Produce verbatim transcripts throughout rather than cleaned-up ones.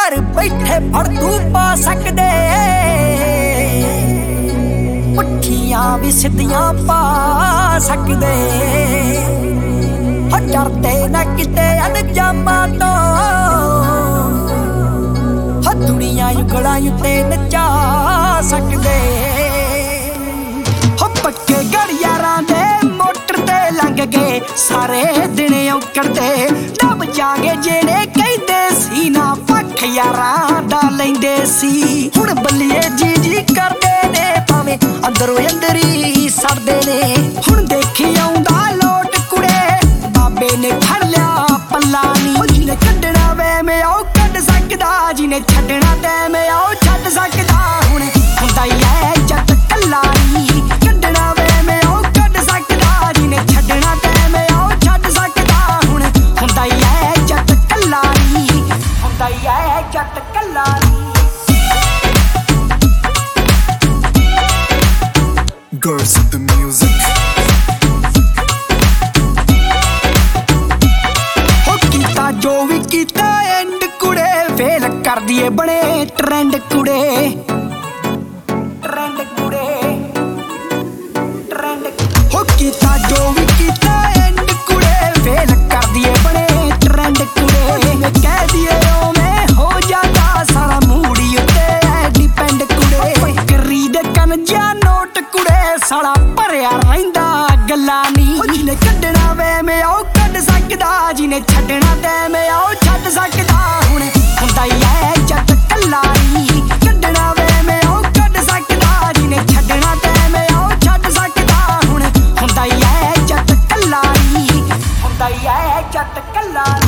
घर बैठे फड़ तू पा सकदे पुठियां भी सिद्धियां पा सकदे डरते ना किते अनजामां तो दुनिया युगड़ा युते नचा सकदे हो पक्के गड़ियारां दे मोटर ते लंघ के सारे दिन औकड़दे दब जागे जेड़े कहंदे सी ना पख यारां दा लैंदे सी हुण बल्लिए जी जी करदे ने भावें अंदरों अंदरी सड़दे ने हुण देखी आउंदा लोट कुड़े बाबे ने फड़ लिया पल्ला नी जिने कड्डना वे मैं ओ कड्ड सकदा जिने छड्डना ते मैं ओ छड्ड सकदा हुण हुंदा ही ऐ जट कल्ला नी कड्डना वे मैं ओ कड्ड सकदा जिने छड्डना ते मैं ओ छड्ड सकदा हुण हुंदा ही ऐ जट कल्ला नी हुंदा ही ऐ जट कल्ला नी Girls with the music जो भी कीता एंड कुड़े फेल कर दिए बड़े ट्रेंड कुड़े ट्रेंड कुड़े ट्रेंड हो कीता जो भी कीता एंड कुड़े फेल कर दिए बड़े ट्रेंड कुड़े मैं कह दिए ओ मैं हो जाता सारा मूडी उत्ते डिपेंड कुड़े करी दे कन जा नोट कुड़े साला भरिया रहिंदा गल्ला नी जिने कड्डना वे मैं ओ कड्ड सकदा जिने छड्डना ते मैं ओ छड्ड सकदा हुण हुंदा ही ऐ जट कल्ला नी कड्डना वे मैं ओ कड्ड सकदा जिने छड्डना ते मैं ओ छड्ड सकदा हुण हुंदा ही ऐ जट कल्ला नी हुंदा ही ऐ जट कल्ला नी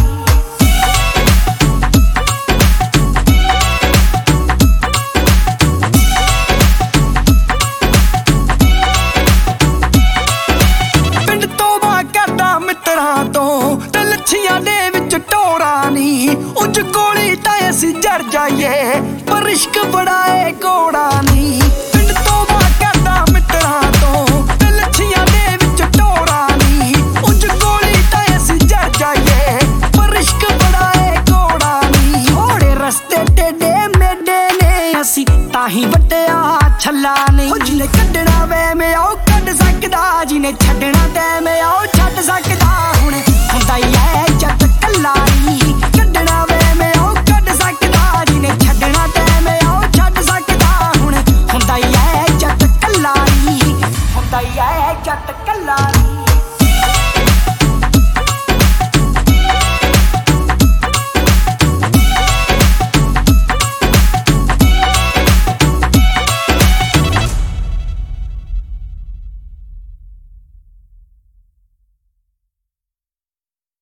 उज गोली तां असीं जर जाइए पर इश्क बड़ा है घोड़ा नी पिंड तो बाहर करदा मित्तरां तो ते लच्छियां दे विच टोरा नी उज गोली तां असीं जर जाइए पर इश्क बड़ा है घोड़ा नी थोड़े रस्ते टेढ़े मेढे ने असीं ताहीं वड्डिया छल्ला नी जिने कड्डना वे मैं ओ कड्ड सकदा जिने छड्डना ते मैं ओ छड्ड सकदा हुण